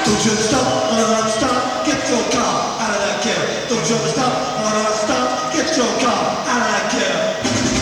Don't you stop, stop, get your car out of that cab. Don't you stop, stop, get your car out of that cab.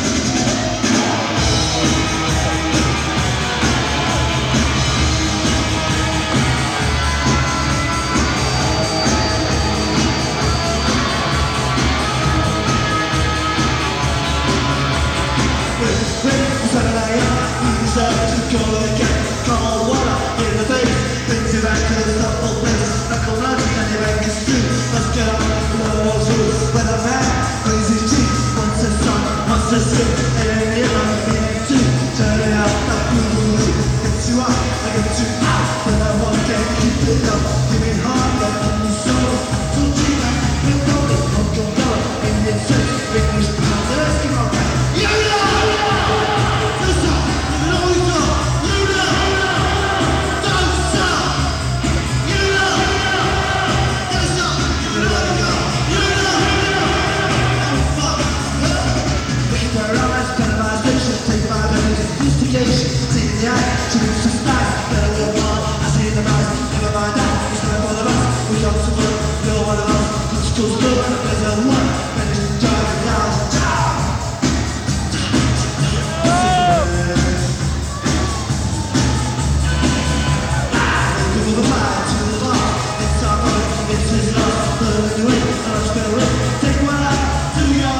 Saturday night, we decided to go again. Cold water in the face, brings you back to the awful place. Knuckle lunch and your bank is due. Let's get up, blow those rules. When a man crazy cheek, wants a son, wants a sip, and then you love me too. Turn it out, not blue. Gets you up, I get you out. But I won't get keep it up. Give me hard, love me so. So cheap, we're rolling, hold your love, and it's just make me proud. Let's keep on right. See the eye, she looks so nice. Better go on, I see the rise. Never mind that, it's time for the rest. We got to work, you're one of us. Let's go slow, there's a one. Finish the job, now it's a job. To the fire, to the bar. It's our boy, it's his loss. Put it in the way, I'm just gonna win. Take one out to your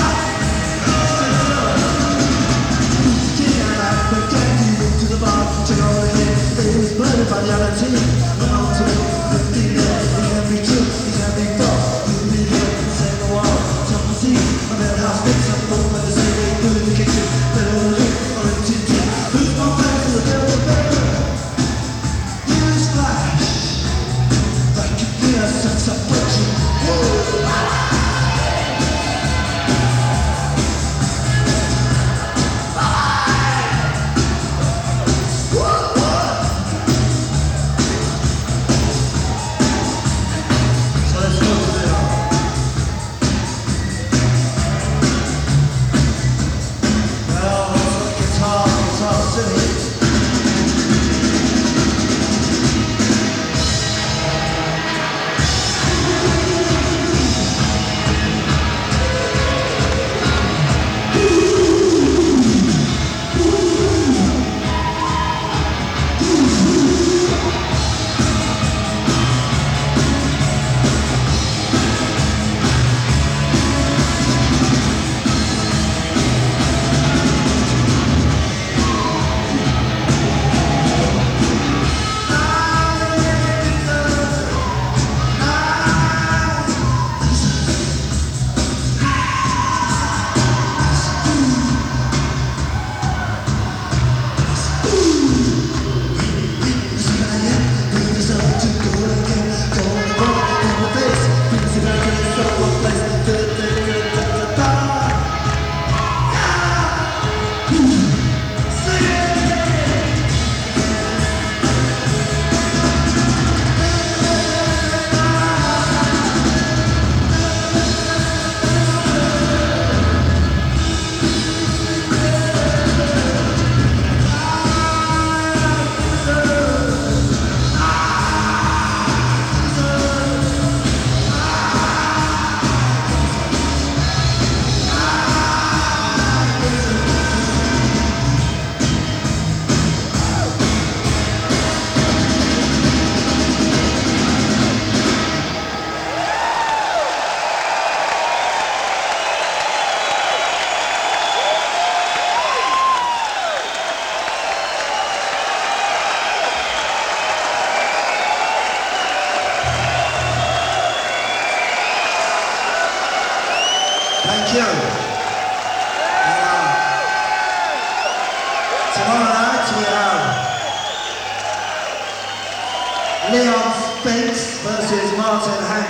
to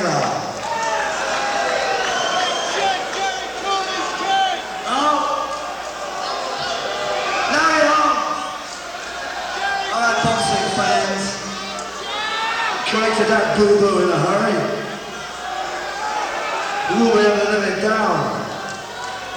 Taylor. Oh! Now alright, boxing fans. Corrected that boo-boo in a hurry. We will be able to live it down.